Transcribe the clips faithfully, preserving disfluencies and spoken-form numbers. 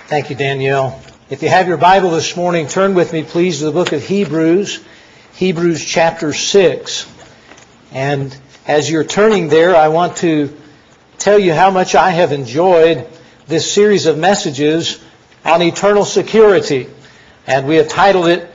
Thank you, Danielle. If you have your Bible this morning, turn with me, please, to the book of Hebrews, Hebrews chapter six. And as you're turning there, I want to tell you how much I have enjoyed this series of messages on eternal security. And we have titled it,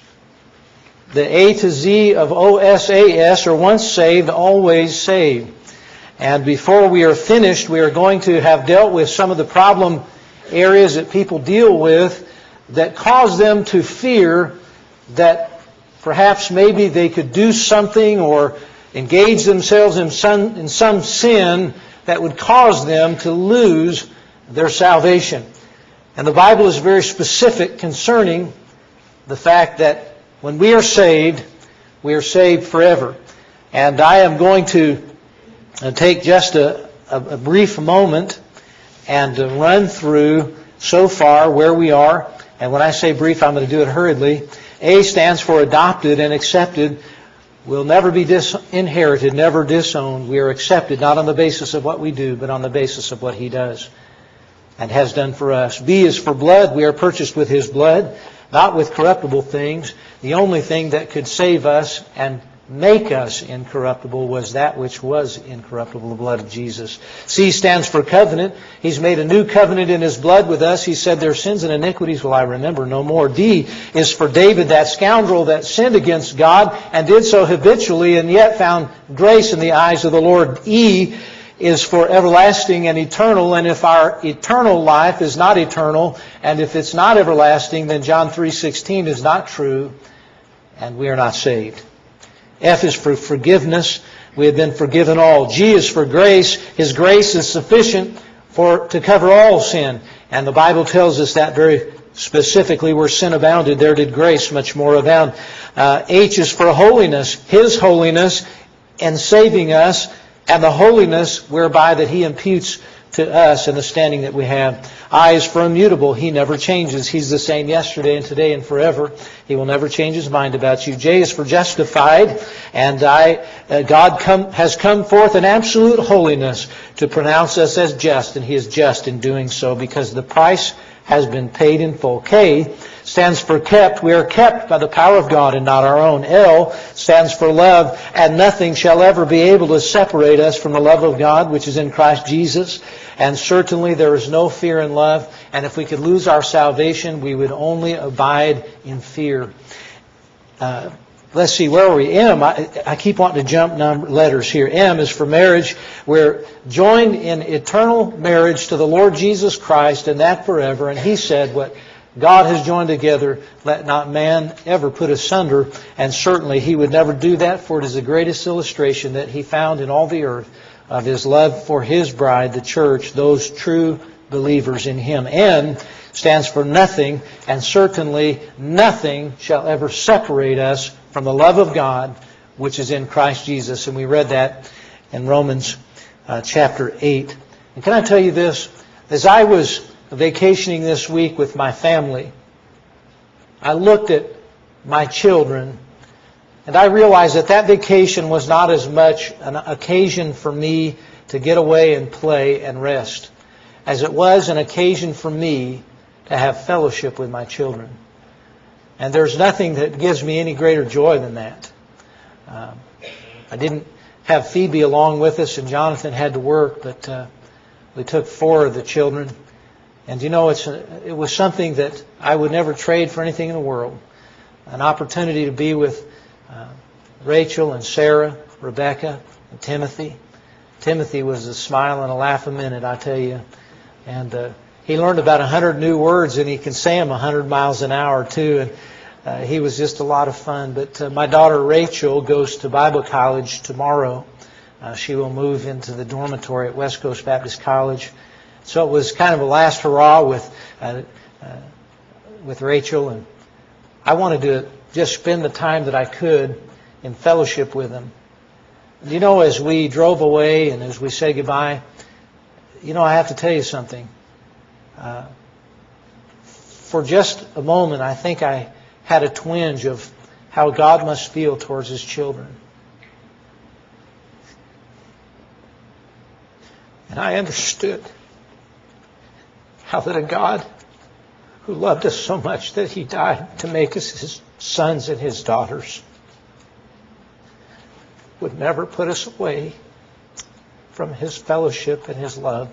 The A to Z of O S A S, or Once Saved, Always Saved. And before we are finished, we are going to have dealt with some of the problem areas that people deal with that cause them to fear that perhaps maybe they could do something or engage themselves in some, in some sin that would cause them to lose their salvation. And the Bible is very specific concerning the fact that when we are saved, we are saved forever. And I am going to take just a, a, a brief moment and to run through so far where we are. And when I say brief, I'm going to do it hurriedly. A stands for adopted and accepted. We'll never be disinherited, never disowned. We are accepted not on the basis of what we do, but on the basis of what He does and has done for us. B is for blood. We are purchased with His blood, not with corruptible things. The only thing that could save us and make us incorruptible was that which was incorruptible, the blood of Jesus. C stands for covenant. He's made a new covenant in His blood with us. He said, their sins and iniquities will I remember no more. D is for David, that scoundrel that sinned against God and did so habitually and yet found grace in the eyes of the Lord. E is for everlasting and eternal. And if our eternal life is not eternal, and if it's not everlasting, then John three sixteen is not true, and we are not saved. F is for forgiveness. We have been forgiven all. G is for grace. His grace is sufficient for to cover all sin. And the Bible tells us that very specifically. Where sin abounded, there did grace much more abound. Uh, H is for holiness. His holiness in saving us, and the holiness whereby that He imputes to us and the standing that we have. I is for immutable. He never changes. He's the same yesterday and today and forever. He will never change His mind about you. J is for justified. And I, uh, God come, has come forth in absolute holiness to pronounce us as just. And He is just in doing so because the price has been paid in full. K stands for kept. We are kept by the power of God and not our own. L stands for love. And nothing shall ever be able to separate us from the love of God, which is in Christ Jesus. And certainly there is no fear in love. And if we could lose our salvation, we would only abide in fear. Uh, let's see, where are we? M, I, I keep wanting to jump number letters here. M is for marriage. We're joined in eternal marriage to the Lord Jesus Christ, and that forever. And He said, what God has joined together, let not man ever put asunder. And certainly He would never do that, for it is the greatest illustration that He found in all the earth of His love for His bride, the church, those true believers in Him. N stands for nothing, and certainly nothing shall ever separate us from the love of God, which is in Christ Jesus. And we read that in Romans uh, chapter eight. And can I tell you this? As I was vacationing this week with my family, I looked at my children, and I realized that that vacation was not as much an occasion for me to get away and play and rest as it was an occasion for me to have fellowship with my children. And there's nothing that gives me any greater joy than that. Um, I didn't have Phoebe along with us, and Jonathan had to work, but uh, we took four of the children. And you know, it's a, it was something that I would never trade for anything in the world. An opportunity to be with uh, Rachel and Sarah, Rebecca, and Timothy. Timothy was a smile and a laugh a minute, I tell you. And uh, he learned about a hundred new words, and he can say them a hundred miles an hour too. And uh, he was just a lot of fun. But uh, my daughter Rachel goes to Bible college tomorrow. Uh, she will move into the dormitory at West Coast Baptist College. So it was kind of a last hurrah with uh, uh, with Rachel, and I wanted to just spend the time that I could in fellowship with them. And you know, as we drove away and as we said goodbye, you know, I have to tell you something. Uh, for just a moment, I think I had a twinge of how God must feel towards His children. And I understood how that a God who loved us so much that He died to make us His sons and His daughters, would never put us away from His fellowship and His love.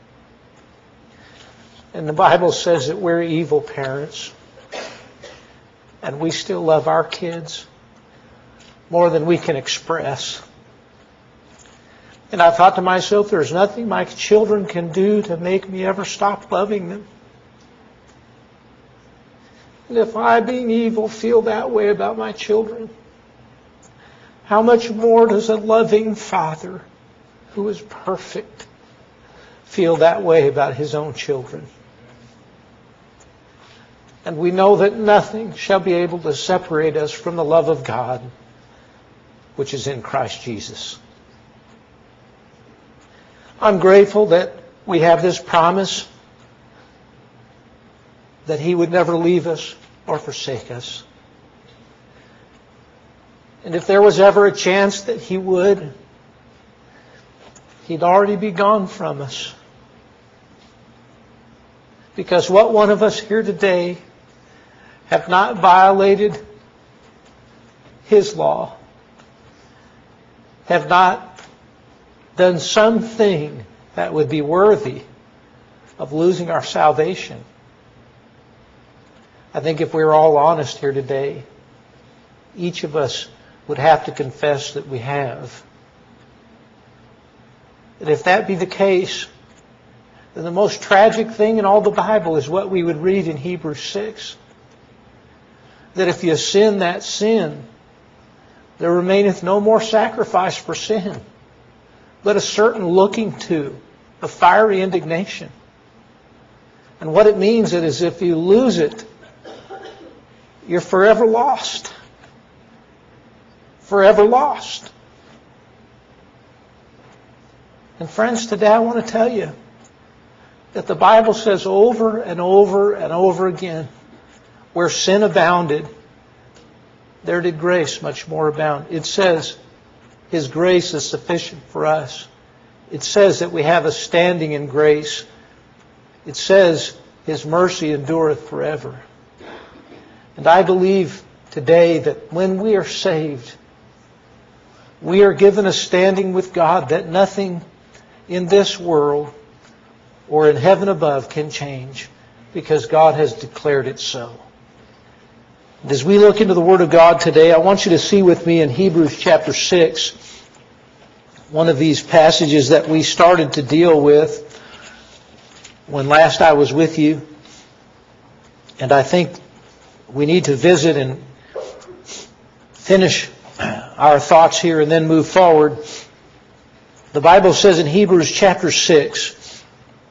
And the Bible says that we're evil parents, and we still love our kids more than we can express. And I thought to myself, there's nothing my children can do to make me ever stop loving them. And if I, being evil, feel that way about my children, how much more does a loving Father who is perfect feel that way about His own children? And we know that nothing shall be able to separate us from the love of God, which is in Christ Jesus. I'm grateful that we have this promise that He would never leave us or forsake us. And if there was ever a chance that He would, He'd already be gone from us. Because what one of us here today have not violated His law, have not done something that would be worthy of losing our salvation. I think if we were all honest here today, each of us would have to confess that we have. And if that be the case, then the most tragic thing in all the Bible is what we would read in Hebrews six. That if you sin that sin, there remaineth no more sacrifice for sin, but a certain looking to, a fiery indignation. And what it means is if you lose it, you're forever lost. Forever lost. And friends, today I want to tell you that the Bible says over and over and over again, where sin abounded, there did grace much more abound. It says His grace is sufficient for us. It says that we have a standing in grace. It says His mercy endureth forever. And I believe today that when we are saved, we are given a standing with God that nothing in this world or in heaven above can change, because God has declared it so. And as we look into the Word of God today, I want you to see with me in Hebrews chapter six, one of these passages that we started to deal with when last I was with you. And I think we need to visit and finish our thoughts here and then move forward. The Bible says in Hebrews chapter six,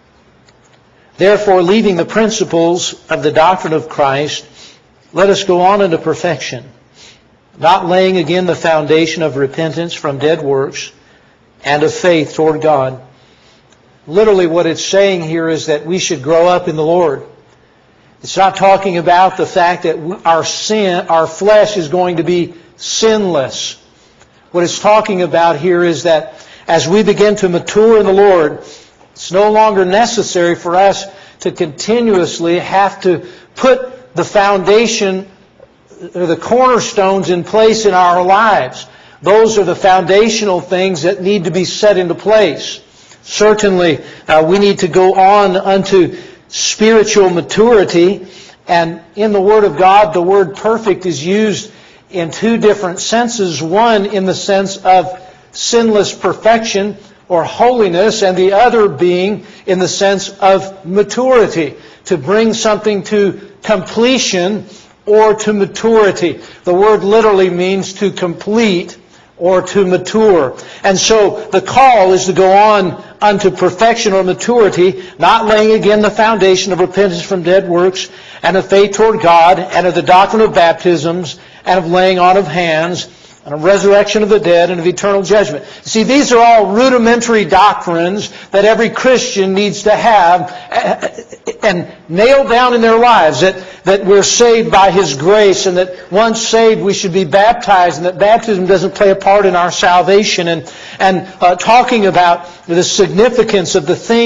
therefore, leaving the principles of the doctrine of Christ, let us go on into perfection, not laying again the foundation of repentance from dead works and of faith toward God. Literally what it's saying here is that we should grow up in the Lord. It's not talking about the fact that our sin, our flesh is going to be sinless. What it's talking about here is that as we begin to mature in the Lord, it's no longer necessary for us to continuously have to put the foundation or the cornerstones in place in our lives. Those are the foundational things that need to be set into place. Certainly, uh, we need to go on unto spiritual maturity. And in the Word of God, the word perfect is used in two different senses. One in the sense of sinless perfection or holiness, and the other being in the sense of maturity, to bring something to completion or to maturity. The word literally means to complete or to mature. And so the call is to go on unto perfection or maturity, not laying again the foundation of repentance from dead works and of faith toward God and of the doctrine of baptisms and of laying on of hands and of resurrection of the dead and of eternal judgment. See, these are all rudimentary doctrines that every Christian needs to have and nail down in their lives, that, that we're saved by His grace, and that once saved we should be baptized, and that baptism doesn't play a part in our salvation, and, and uh, talking about the significance of the things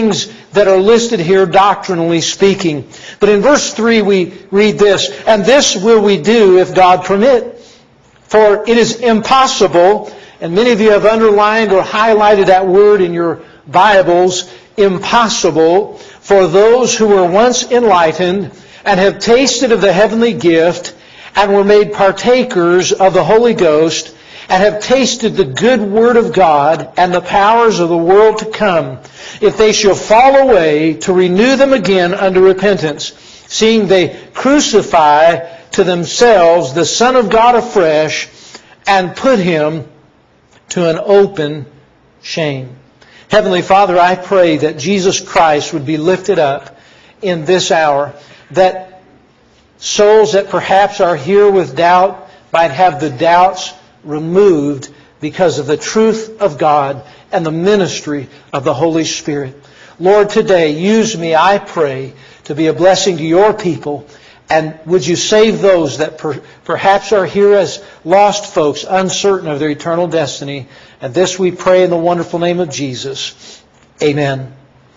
that are listed here doctrinally speaking. But in verse three we read this, "And this will we do if God permit. For it is impossible," and many of you have underlined or highlighted that word in your Bibles, impossible, "for those who were once enlightened and have tasted of the heavenly gift and were made partakers of the Holy Ghost and have tasted the good word of God and the powers of the world to come, if they shall fall away, to renew them again unto repentance, seeing they crucify to themselves the Son of God afresh and put Him to an open shame." Heavenly Father, I pray that Jesus Christ would be lifted up in this hour, that souls that perhaps are here with doubt might have the doubts removed because of the truth of God and the ministry of the Holy Spirit. Lord, today, use me, I pray, to be a blessing to your people. And would you save those that per, perhaps are here as lost folks, uncertain of their eternal destiny. And this we pray in the wonderful name of Jesus. Amen.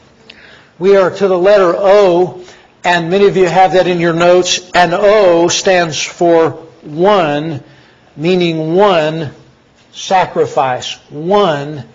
We are to the letter O, and many of you have that in your notes. And O stands for one, meaning one sacrifice. One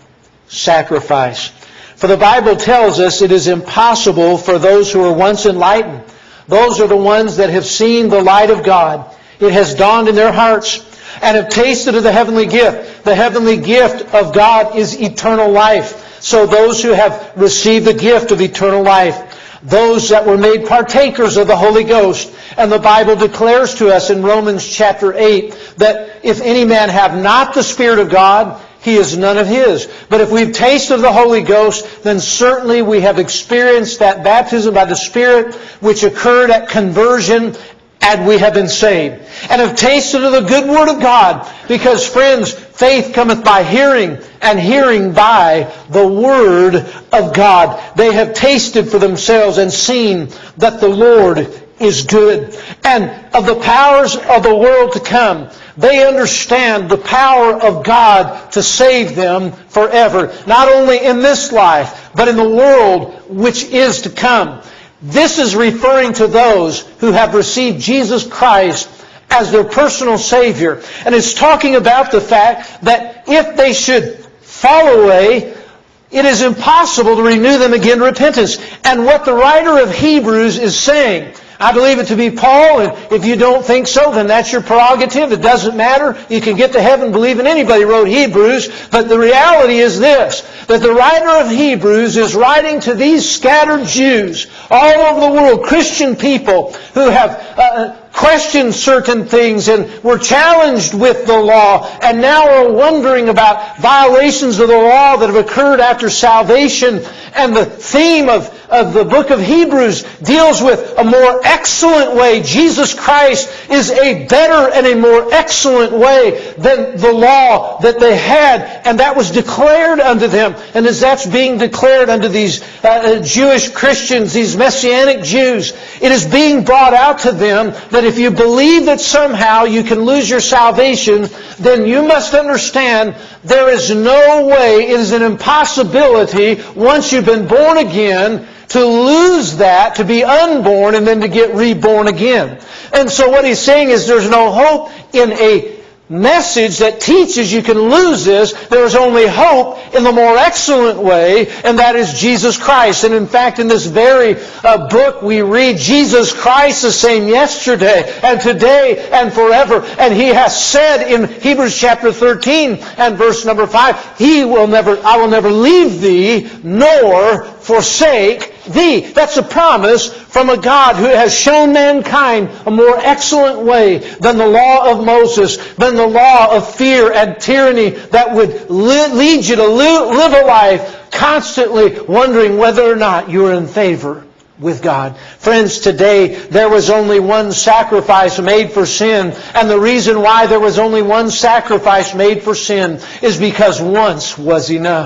sacrifice. For the Bible tells us it is impossible for those who were once enlightened. Those are the ones that have seen the light of God. It has dawned in their hearts and have tasted of the heavenly gift. The heavenly gift of God is eternal life. So those who have received the gift of eternal life, those that were made partakers of the Holy Ghost. And the Bible declares to us in Romans chapter eight that if any man have not the Spirit of God, he is none of His. But if we've tasted of the Holy Ghost, then certainly we have experienced that baptism by the Spirit which occurred at conversion, and we have been saved. And have tasted of the good Word of God. Because, friends, faith cometh by hearing, and hearing by the Word of God. They have tasted for themselves and seen that the Lord is good. And of the powers of the world to come, they understand the power of God to save them forever. Not only in this life, but in the world which is to come. This is referring to those who have received Jesus Christ as their personal Savior. And it's talking about the fact that if they should fall away, it is impossible to renew them again to repentance. And what the writer of Hebrews is saying, I believe it to be Paul, and if you don't think so, then that's your prerogative. It doesn't matter. You can get to heaven believing anybody wrote Hebrews. But the reality is this, that the writer of Hebrews is writing to these scattered Jews all over the world, Christian people who have uh, questioned certain things and were challenged with the law and now are wondering about violations of the law that have occurred after salvation. And the theme of, of the book of Hebrews deals with a more excellent way. Jesus Christ is a better and a more excellent way than the law that they had, and that was declared unto them. And as that's being declared unto these uh, Jewish Christians, these Messianic Jews, it is being brought out to them that if you believe that somehow you can lose your salvation, then you must understand there is no way, it is an impossibility once you've been born again to lose that, to be unborn, and then to get reborn again. And so what he's saying is there's no hope in a message that teaches you can lose this. There is only hope in the more excellent way, and that is Jesus Christ. And in fact, in this very uh, book we read Jesus Christ the same yesterday and today and forever. And He has said in Hebrews chapter thirteen and verse number five, He will never, I will never leave thee nor forsake thee. That's a promise from a God who has shown mankind a more excellent way than the law of Moses, than the law of fear and tyranny that would lead you to live a life constantly wondering whether or not you're in favor with God. Friends, today there was only one sacrifice made for sin, and the reason why there was only one sacrifice made for sin is because once was enough.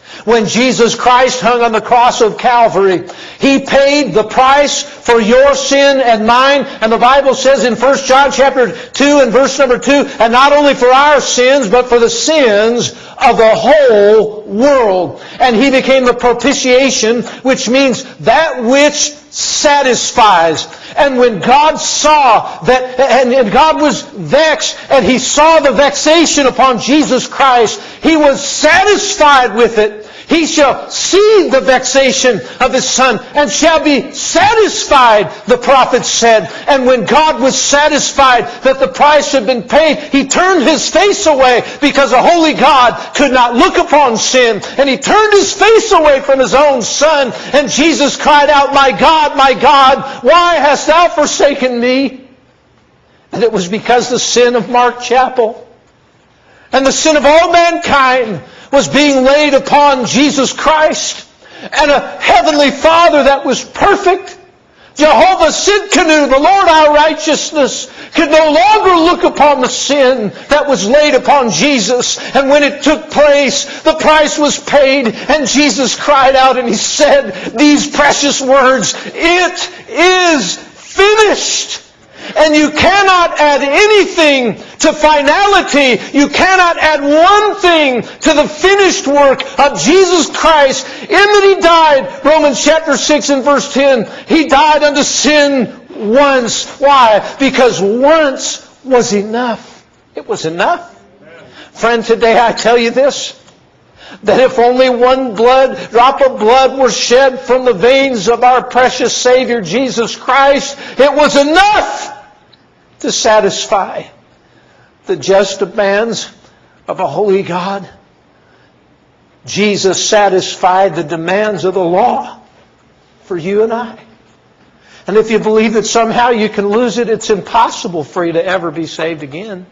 When Jesus Christ hung on the cross of Calvary, He paid the price for your sin and mine. And the Bible says in First John chapter two and verse number two, and not only for our sins, but for the sins of the whole world. And He became the propitiation, which means that which satisfies. And when God saw that, and, and God was vexed, and He saw the vexation upon Jesus Christ, He was satisfied with it. He shall see the vexation of His Son, and shall be satisfied, the prophet said. And when God was satisfied that the price had been paid, He turned His face away, because a holy God could not look upon sin. And He turned His face away from His own Son. And Jesus cried out, "My God, my God, why hast Thou forsaken me?" And it was because the sin of Mark Chapel and the sin of all mankind was being laid upon Jesus Christ. And a heavenly Father that was perfect, Jehovah Sidkenu, the Lord our righteousness, could no longer look upon the sin that was laid upon Jesus. And when it took place, the price was paid, and Jesus cried out and He said these precious words, "It is finished." And you cannot add anything to finality. You cannot add one thing to the finished work of Jesus Christ, in that He died, Romans chapter six and verse ten, He died unto sin once. Why? Because once was enough. It was enough. Friend, today I tell you this, that if only one blood, drop of blood were shed from the veins of our precious Savior Jesus Christ, it was enough to satisfy the just demands of a holy God. Jesus satisfied the demands of the law for you and I. And if you believe that somehow you can lose it, it's impossible for you to ever be saved again.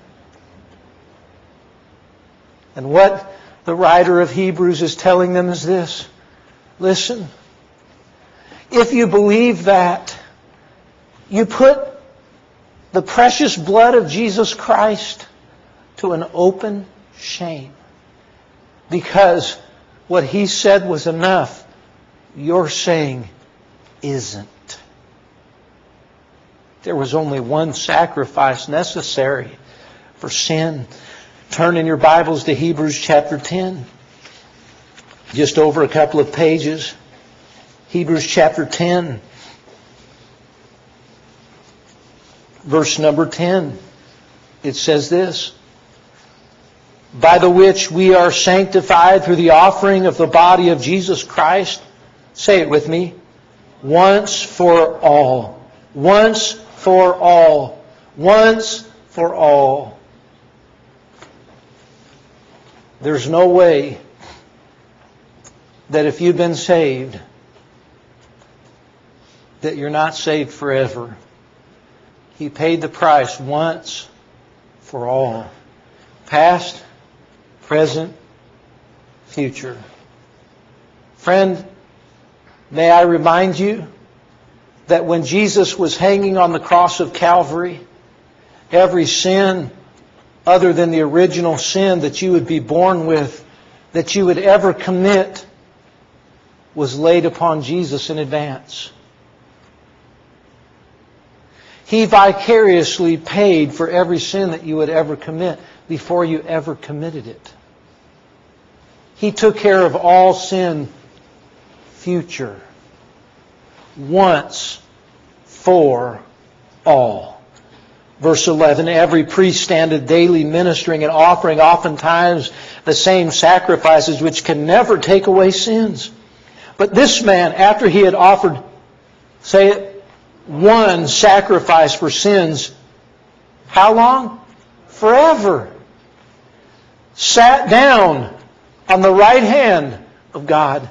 And what the writer of Hebrews is telling them is this: listen, if you believe that, you put the precious blood of Jesus Christ to an open shame. Because what He said was enough, you're saying isn't. There was only one sacrifice necessary for sin. Turn in your Bibles to Hebrews chapter ten. Just over a couple of pages. Hebrews chapter ten. Verse number ten. It says this: "By the which we are sanctified through the offering of the body of Jesus Christ." Say it with me. Once for all. Once for all. Once for all. There's no way that if you've been saved, that you're not saved forever. He paid the price once for all. Past, present, future. Friend, may I remind you that when Jesus was hanging on the cross of Calvary, every sin other than the original sin that you would be born with, that you would ever commit, was laid upon Jesus in advance. He vicariously paid for every sin that you would ever commit before you ever committed it. He took care of all sin future. Once for all. Verse eleven, "Every priest standeth daily ministering and offering oftentimes the same sacrifices which can never take away sins. But this man, after he had offered," say it, "one sacrifice for sins," how long? Forever. "Sat down on the right hand of God."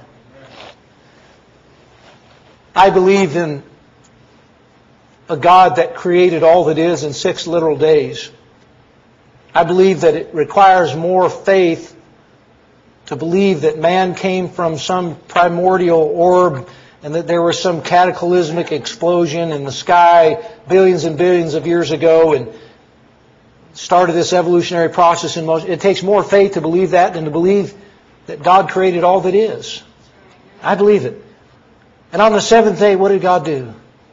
I believe in a God that created all that is in six literal days. I believe that it requires more faith to believe that man came from some primordial orb and that there was some cataclysmic explosion in the sky billions and billions of years ago and started this evolutionary process in motion. It takes more faith to believe that than to believe that God created all that is. I believe it. And on the seventh day, what did God do?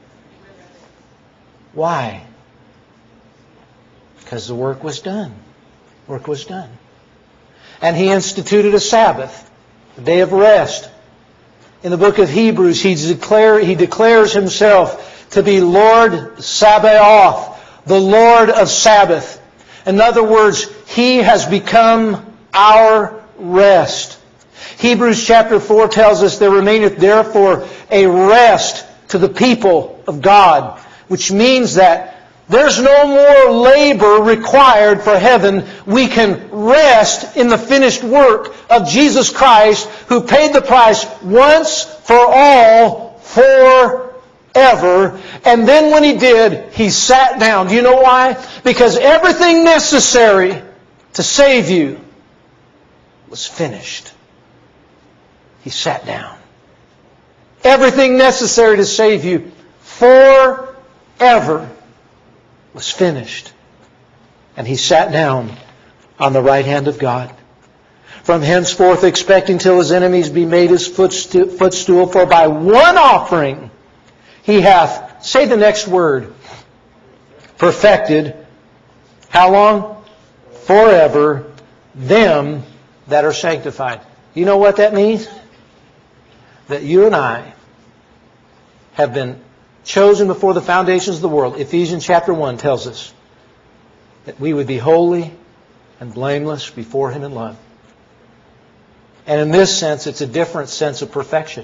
Why? Because the work was done. Work was done. And He instituted a Sabbath, a day of rest. In the book of Hebrews, He, declare, he declares Himself to be Lord Sabaoth, the Lord of Sabbath. In other words, He has become our rest. Hebrews chapter four tells us, there remaineth therefore a rest to the people of God, which means that there's no more labor required for heaven. We can rest in the finished work of Jesus Christ, who paid the price once for all, forever. And then when He did, He sat down. Do you know why? Because everything necessary to save you was finished. He sat down. Everything necessary to save you forever was finished. And He sat down on the right hand of God. From henceforth expecting till His enemies be made His footstool, for by one offering He hath, say the next word, perfected, how long? Forever, them that are sanctified. You know what that means? That you and I have been chosen before the foundations of the world. Ephesians chapter one tells us that we would be holy and blameless before Him in love. And in this sense, it's a different sense of perfection.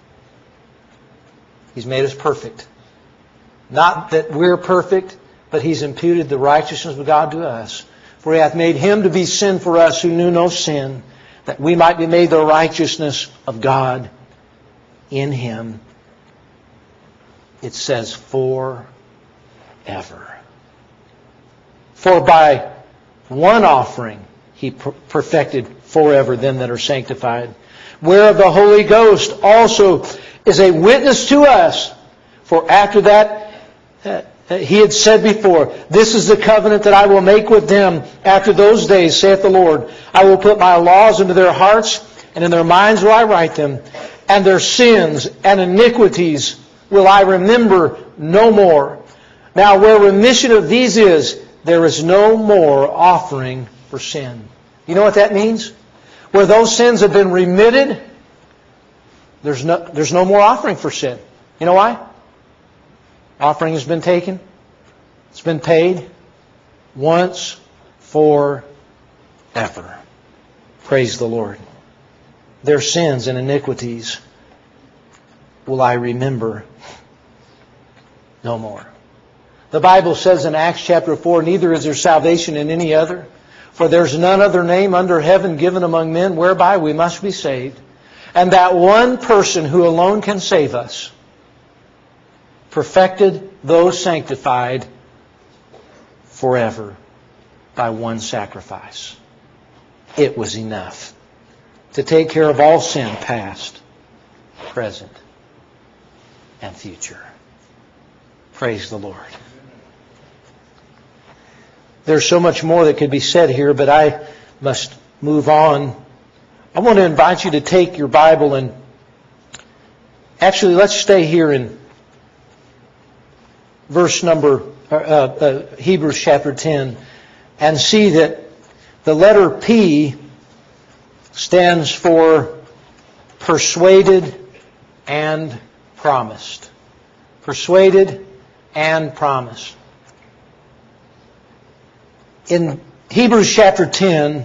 He's made us perfect. Not that we're perfect, but He's imputed the righteousness of God to us. For He hath made Him to be sin for us who knew no sin, that we might be made the righteousness of God in Him. It says forever. For by one offering He perfected forever them that are sanctified. Whereof the Holy Ghost also is a witness to us. For after that uh, He had said before, This is the covenant that I will make with them after those days, saith the Lord. I will put my laws into their hearts, and in their minds will I write them. And their sins and iniquities will I remember no more. Now where remission of these is, there is no more offering for sin. You know what that means? Where those sins have been remitted, there's no, there's no more offering for sin. You know why? Offering has been taken. It's been paid once for ever. Praise the Lord. Their sins and iniquities will I remember no more. The Bible says in Acts chapter four, Neither is there salvation in any other, for there's none other name under heaven given among men whereby we must be saved. And that one person who alone can save us perfected those sanctified forever by one sacrifice. It was enough to take care of all sin, past, present, and future. Praise the Lord. There's so much more that could be said here, but I must move on. I want to invite you to take your Bible and actually let's stay here in verse number uh, uh, Hebrews chapter ten and see that the letter P stands for persuaded and promised. Persuaded and promised. In Hebrews chapter ten,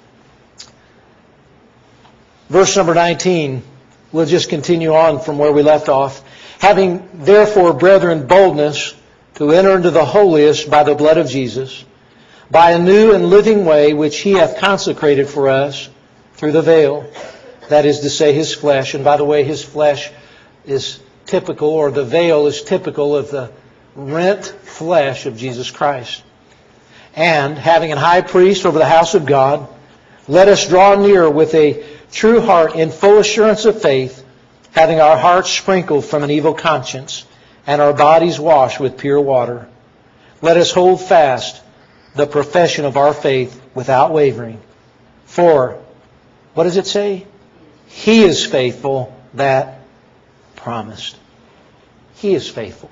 verse number nineteen, we'll just continue on from where we left off. Having therefore, brethren, boldness to enter into the holiest by the blood of Jesus, by a new and living way which He hath consecrated for us through the veil, that is to say, His flesh. And by the way, His flesh is typical, or the veil is typical of the rent flesh of Jesus Christ. And having an high priest over the house of God, let us draw near with a true heart in full assurance of faith, having our hearts sprinkled from an evil conscience and our bodies washed with pure water. Let us hold fast the profession of our faith without wavering. For What does it say? He is faithful that promised. He is faithful.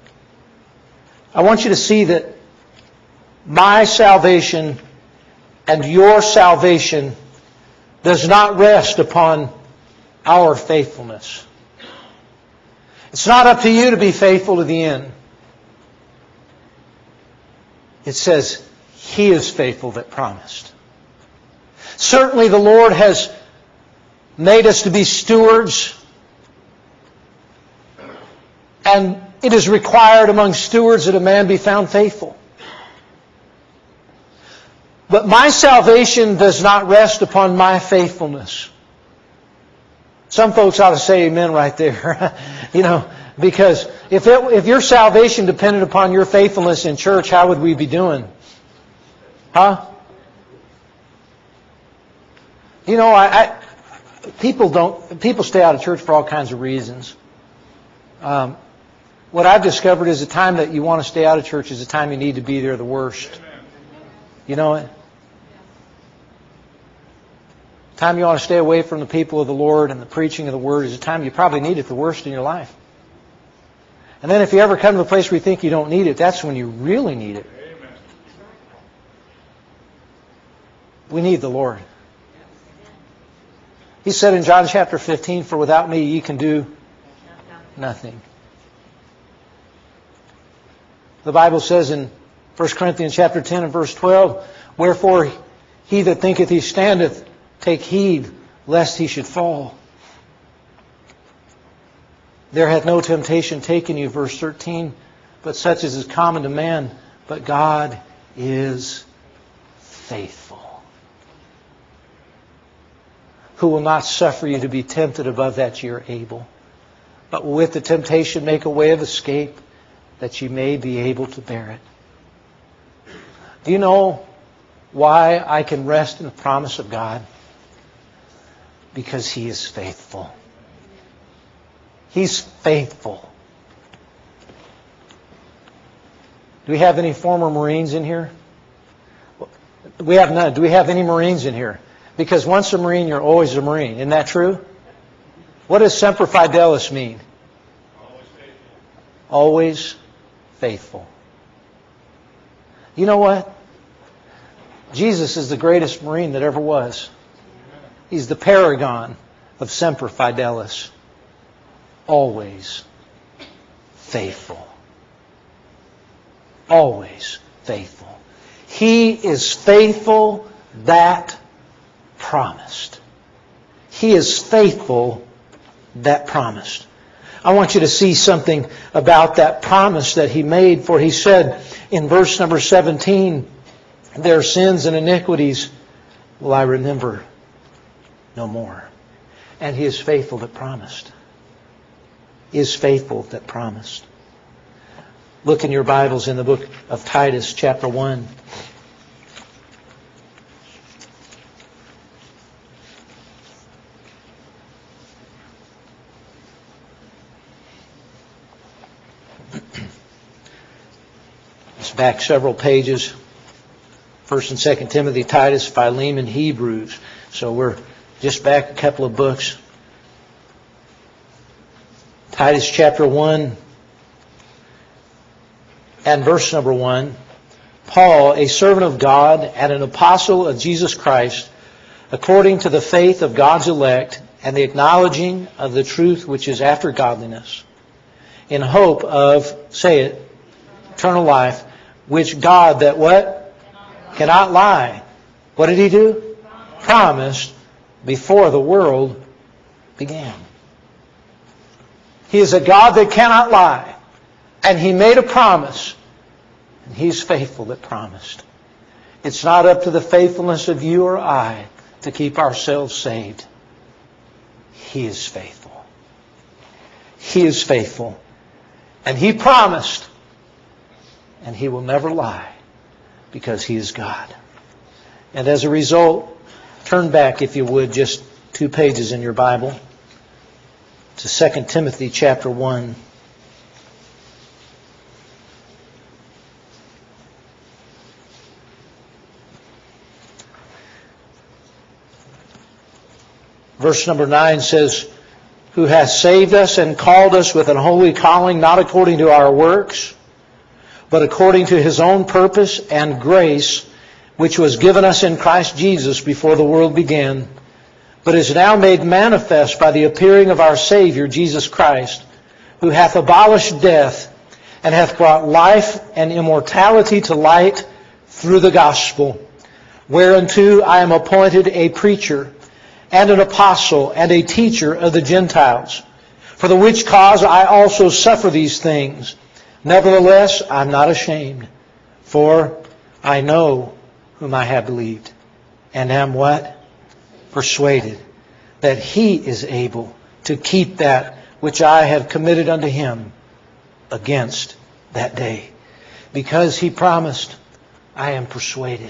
I want you to see that my salvation and your salvation does not rest upon our faithfulness. It's not up to you to be faithful to the end. It says, He is faithful that promised. Certainly the Lord has made us to be stewards, and it is required among stewards that a man be found faithful. But my salvation does not rest upon my faithfulness. Some folks ought to say amen right there. You know, because if it, if your salvation depended upon your faithfulness in church, how would we be doing? Huh? You know, I, I people don't people stay out of church for all kinds of reasons. Um, what I've discovered is the time that you want to stay out of church is the time you need to be there the worst. You know it? The time you want to stay away from the people of the Lord and the preaching of the Word is the time you probably need it the worst in your life. And then if you ever come to a place where you think you don't need it, that's when you really need it. We need the Lord. He said in John chapter fifteen, "For without me ye can do nothing." The Bible says in First Corinthians chapter ten and verse twelve, "Wherefore he that thinketh he standeth, take heed lest he should fall. There hath no temptation taken you," verse thirteen, "but such as is common to man. But God is faithful, who will not suffer you to be tempted above that ye are able, but will with the temptation make a way of escape, that ye may be able to bear it." Do you know why I can rest in the promise of God? Because He is faithful. He's faithful. Do we have any former Marines in here? We have none. Do we have any Marines in here? Because once a Marine, you're always a Marine. Isn't that true? What does Semper Fidelis mean? Always faithful. Always faithful. You know what? Jesus is the greatest Marine that ever was. He's the paragon of Semper Fidelis. Always faithful. Always faithful. He is faithful that promised. He is faithful that promised. I want you to see something about that promise that He made, for He said in verse number seventeen, "Their sins and iniquities will I remember no more." And He is faithful that promised. He is faithful that promised. Look in your Bibles in the book of Titus, chapter one. It's back several pages. First and Second Timothy, Titus, Philemon, Hebrews. So we're just back a couple of books. Titus chapter one and verse number one. "Paul, a servant of God and an apostle of Jesus Christ, according to the faith of God's elect and the acknowledging of the truth which is after godliness, in hope of," say it, "eternal life, which God," that what? Cannot lie. What did He do? Promised before the world began. He is a God that cannot lie. And He made a promise. And He's faithful that promised. It's not up to the faithfulness of you or I to keep ourselves saved. He is faithful. He is faithful. And He promised. And He will never lie. Because He is God. And as a result, turn back, if you would, just two pages in your Bible to Second Timothy chapter one. Verse number nine says, who hath saved us and called us with an holy calling, not according to our works, but according to His own purpose and grace, which was given us in Christ Jesus before the world began, but is now made manifest by the appearing of our Savior, Jesus Christ, who hath abolished death, and hath brought life and immortality to light through the gospel, whereunto I am appointed a preacher, and an apostle, and a teacher of the Gentiles, for the which cause I also suffer these things. Nevertheless, I am not ashamed, for I know whom I have believed, and am what? Persuaded that He is able to keep that which I have committed unto Him against that day. Because He promised, I am persuaded.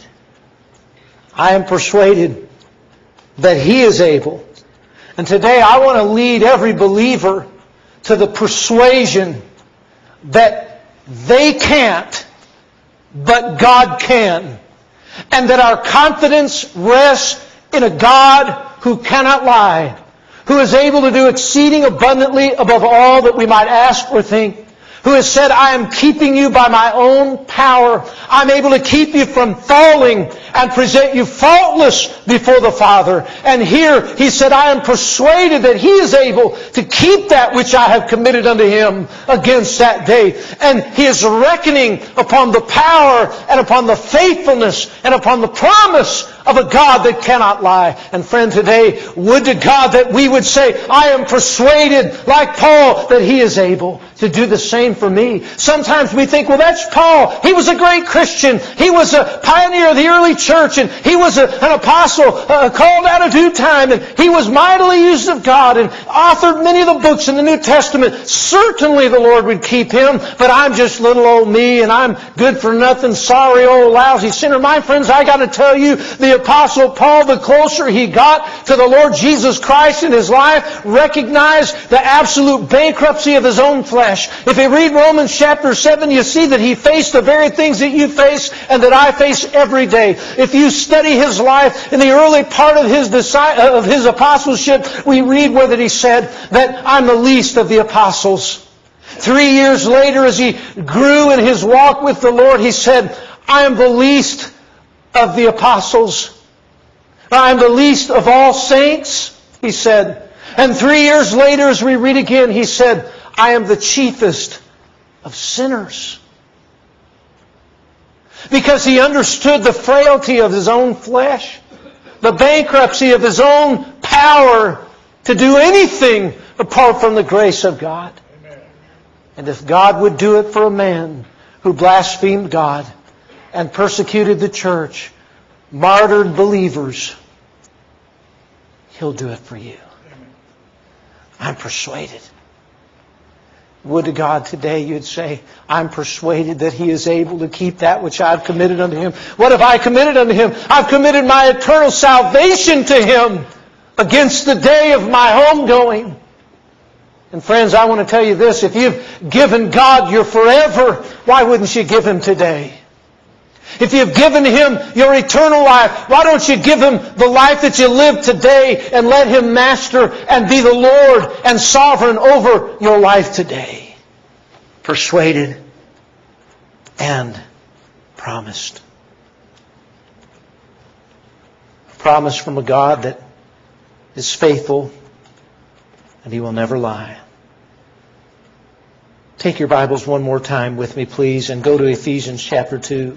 I am persuaded that He is able. And today I want to lead every believer to the persuasion that they can't, but God can. And that our confidence rests in a God who cannot lie, who is able to do exceeding abundantly above all that we might ask or think, who has said, I am keeping you by my own power. I'm able to keep you from falling and present you faultless before the Father. And here He said, I am persuaded that He is able to keep that which I have committed unto Him against that day. And He is reckoning upon the power and upon the faithfulness and upon the promise of a God that cannot lie. And friend, today, would to God that we would say, I am persuaded, like Paul, that He is able to do the same for me. Sometimes we think, well, that's Paul. He was a great Christian. He was a pioneer of the early church, and he was a, an apostle uh, called out of due time, and he was mightily used of God and authored many of the books in the New Testament. Certainly the Lord would keep him, but I'm just little old me, and I'm good for nothing, sorry old lousy sinner. My friends, I got to tell you, the apostle Paul, the closer he got to the Lord Jesus Christ in his life, recognized the absolute bankruptcy of his own flesh. If you read Romans chapter seven, you see that he faced the very things that you face and that I face every day. If you study his life in the early part of his of his apostleship, we read where that he said that I'm the least of the apostles. Three years later, as he grew in his walk with the Lord, he said, I am the least of the apostles. I am the least of all saints, he said. And three years later, as we read again, he said, I am the chiefest of sinners. Because he understood the frailty of his own flesh, the bankruptcy of his own power to do anything apart from the grace of God. Amen. And if God would do it for a man who blasphemed God and persecuted the church, martyred believers, He'll do it for you. Amen. I'm persuaded. Would to God today you'd say, I'm persuaded that He is able to keep that which I've committed unto Him. What have I committed unto Him? I've committed my eternal salvation to Him against the day of my homegoing. And friends, I want to tell you this. If you've given God your forever, why wouldn't you give Him today? If you've given Him your eternal life, why don't you give Him the life that you live today and let Him master and be the Lord and sovereign over your life today? Persuaded and promised. A promise from a God that is faithful and He will never lie. Take your Bibles one more time with me, please, and go to Ephesians chapter two.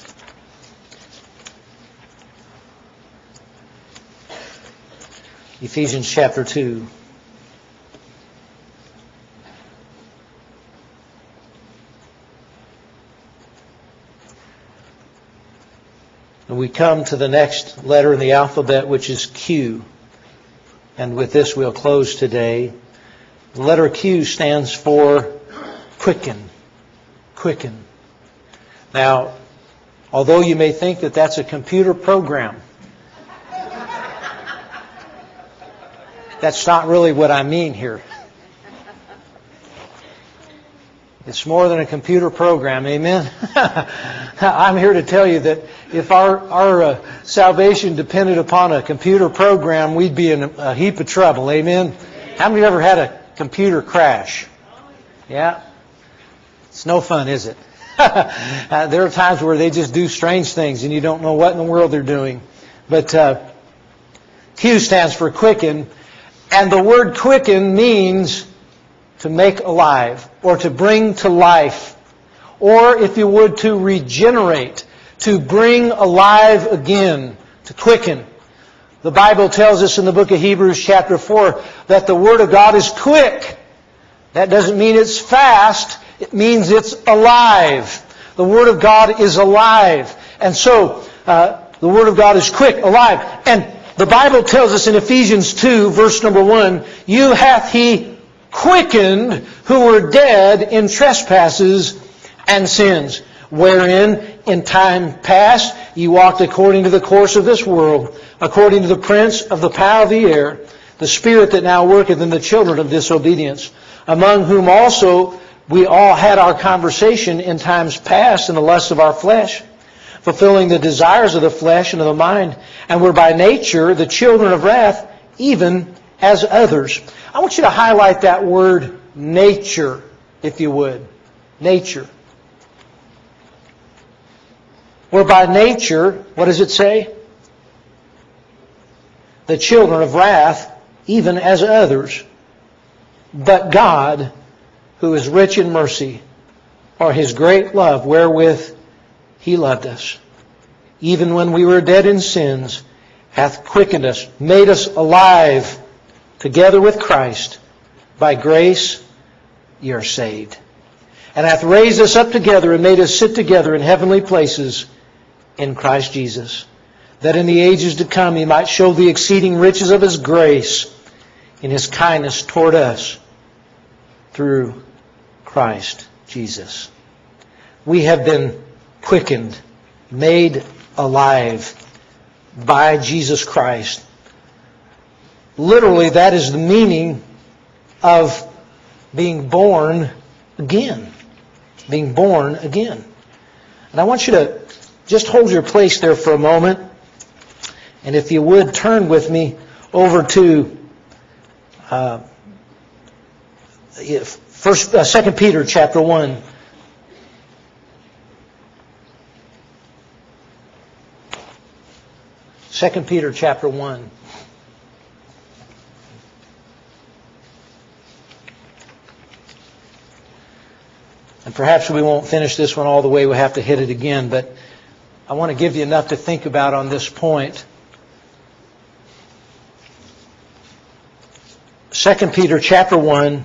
Ephesians chapter two. And we come to the next letter in the alphabet, which is Q. And with this we'll close today. The letter Q stands for quicken. Quicken. Now, although you may think that that's a computer program, that's not really what I mean here. It's more than a computer program, amen? I'm here to tell you that if our, our uh, salvation depended upon a computer program, we'd be in a, a heap of trouble, amen? How many of you ever had a computer crash? Yeah? It's no fun, is it? uh, there are times where they just do strange things and you don't know what in the world they're doing. But uh, Q stands for quicken, and the word quicken means to make alive, or to bring to life, or if you would, to regenerate, to bring alive again, to quicken. The Bible tells us in the book of Hebrews chapter four that the Word of God is quick. That doesn't mean it's fast, it means it's alive. The Word of God is alive. And so, uh, the Word of God is quick, alive. And the Bible tells us in Ephesians two, verse number one, you hath He quickened who were dead in trespasses and sins, wherein in time past ye walked according to the course of this world, according to the prince of the power of the air, the spirit that now worketh in the children of disobedience, among whom also we all had our conversation in times past in the lusts of our flesh, fulfilling the desires of the flesh and of the mind, and were by nature the children of wrath, even as others. I want you to highlight that word nature, if you would. Nature. We're by nature, what does it say? The children of wrath, even as others. But God, who is rich in mercy, for His great love wherewith He loved us, even when we were dead in sins, hath quickened us, made us alive together with Christ. By grace ye are saved. And hath raised us up together and made us sit together in heavenly places in Christ Jesus, that in the ages to come He might show the exceeding riches of His grace in His kindness toward us through Christ Jesus. We have been quickened, made alive by Jesus Christ. Literally, that is the meaning of being born again. Being born again. And I want you to just hold your place there for a moment. And if you would, turn with me over to uh, First, uh, Second Peter chapter one. Second Peter chapter one. And perhaps we won't finish this one all the way. We'll have to hit it again. But I want to give you enough to think about on this point. Second Peter chapter one,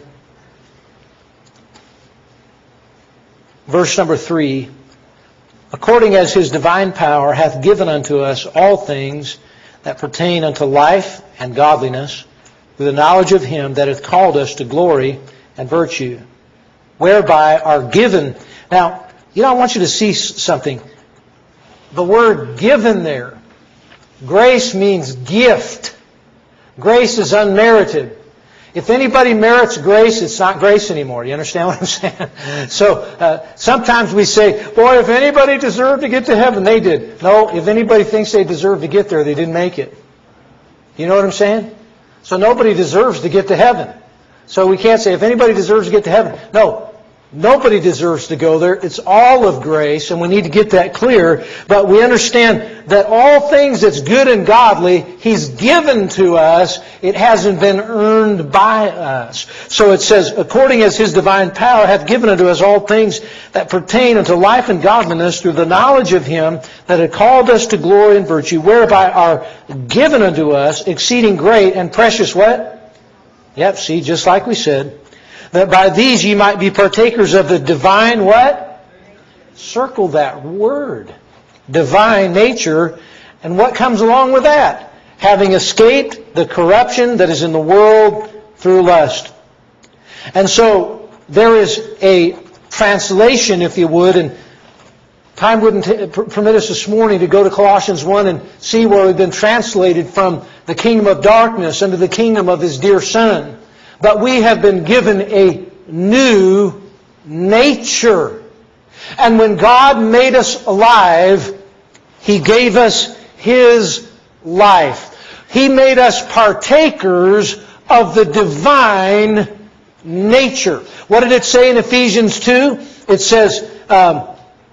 verse number three. According as His divine power hath given unto us all things that pertain unto life and godliness, through the knowledge of Him that hath called us to glory and virtue, whereby are given. Now, you know, I want you to see something. The word given there, grace means gift. Grace is unmerited. If anybody merits grace, it's not grace anymore. You understand what I'm saying? So, uh, sometimes we say, boy, if anybody deserved to get to heaven, they did. No, if anybody thinks they deserve to get there, they didn't make it. You know what I'm saying? So nobody deserves to get to heaven. So we can't say, if anybody deserves to get to heaven. No. Nobody deserves to go there. It's all of grace, and we need to get that clear. But we understand that all things that's good and godly, He's given to us. It hasn't been earned by us. So it says, according as His divine power hath given unto us all things that pertain unto life and godliness, through the knowledge of Him that had called us to glory and virtue, whereby are given unto us exceeding great and precious what? Yep, see, just like we said. That by these ye might be partakers of the divine what? Circle that word. Divine nature. And what comes along with that? Having escaped the corruption that is in the world through lust. And so there is a translation, if you would, and time wouldn't t- permit us this morning to go to Colossians one and see where we've been translated from the kingdom of darkness into the kingdom of His dear Son. But we have been given a new nature. And when God made us alive, He gave us His life. He made us partakers of the divine nature. What did it say in Ephesians two? It says, um,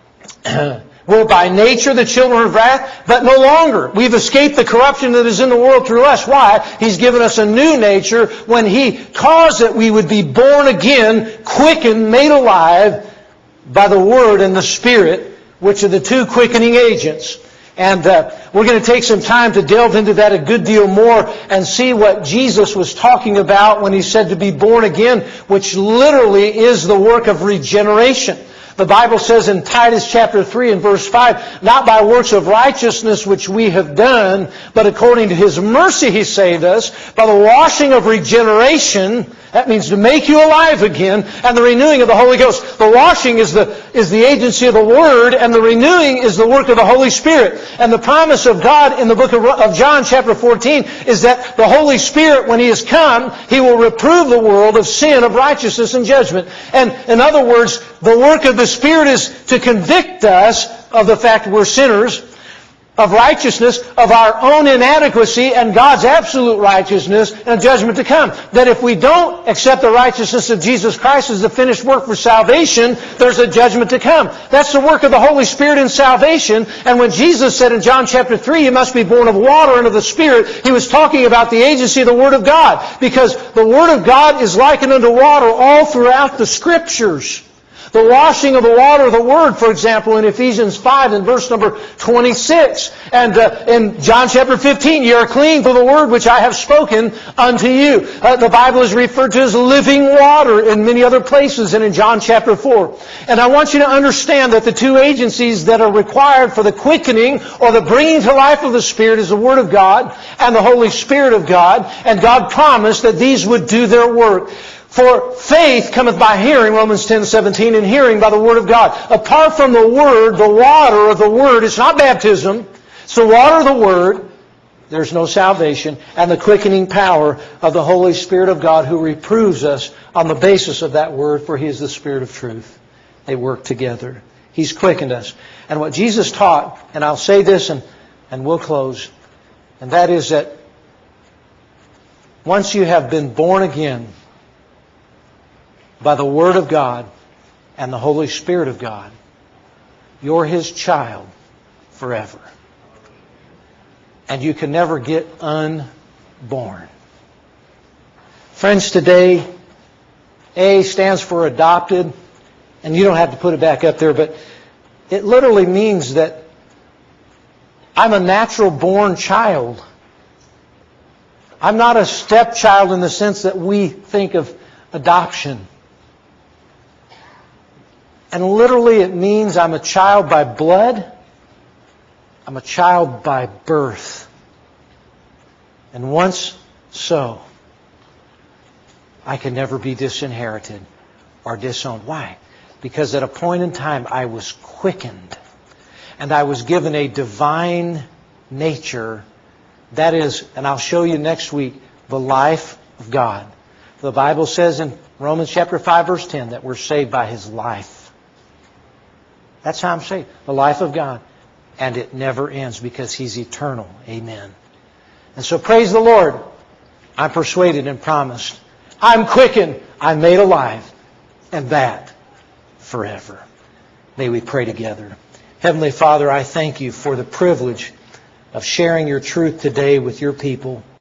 we're by nature the children of wrath, but no longer. We've escaped the corruption that is in the world through us. Why? He's given us a new nature when He caused that we would be born again, quickened, made alive by the Word and the Spirit, which are the two quickening agents. And uh, we're going to take some time to delve into that a good deal more and see what Jesus was talking about when He said to be born again, which literally is the work of regeneration. The Bible says in Titus chapter three and verse five, not by works of righteousness which we have done, but according to His mercy He saved us, by the washing of regeneration. That means to make you alive again, and the renewing of the Holy Ghost. The washing is the, is the agency of the Word, and the renewing is the work of the Holy Spirit. And the promise of God in the book of, of John chapter fourteen is that the Holy Spirit, when He has come, He will reprove the world of sin, of righteousness, and judgment. And in other words, the work of the Spirit is to convict us of the fact we're sinners, of righteousness, of our own inadequacy and God's absolute righteousness and judgment to come. That if we don't accept the righteousness of Jesus Christ as the finished work for salvation, there's a judgment to come. That's the work of the Holy Spirit in salvation. And when Jesus said in John chapter three, you must be born of water and of the Spirit, He was talking about the agency of the Word of God. Because the Word of God is likened unto water all throughout the Scriptures. The washing of the water of the Word, for example, in Ephesians five and verse number twenty-six. And uh, in John chapter fifteen, ye are clean through the Word which I have spoken unto you. Uh, the Bible is referred to as living water in many other places and in John chapter four. And I want you to understand that the two agencies that are required for the quickening or the bringing to life of the Spirit is the Word of God and the Holy Spirit of God. And God promised that these would do their work. For faith cometh by hearing, Romans ten seventeen, and hearing by the Word of God. Apart from the Word, the water of the Word, it's not baptism, it's the water of the Word, there's no salvation, and the quickening power of the Holy Spirit of God who reproves us on the basis of that Word, for He is the Spirit of truth. They work together. He's quickened us. And what Jesus taught, and I'll say this and, and we'll close, and that is that once you have been born again, by the Word of God and the Holy Spirit of God, you're His child forever. And you can never get unborn. Friends, today, A stands for adopted, and you don't have to put it back up there, but it literally means that I'm a natural born child. I'm not a stepchild in the sense that we think of adoption. And literally it means I'm a child by blood. I'm a child by birth. And once so, I can never be disinherited or disowned. Why? Because at a point in time I was quickened. And I was given a divine nature. That is, and I'll show you next week, the life of God. The Bible says in Romans chapter five verse ten that we're saved by His life. That's how I'm saved. The life of God. And it never ends because He's eternal. Amen. And so praise the Lord. I'm persuaded and promised. I'm quickened. I'm made alive. And that forever. May we pray together. Heavenly Father, I thank You for the privilege of sharing Your truth today with Your people.